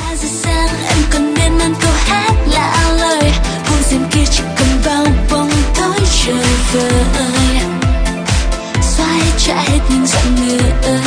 giờ sáng em còn miên man câu hát lạ lời, buông rèm kia chỉ cần vào bóng tối trời vơi, xóa hết trả hết những dặn người ơi.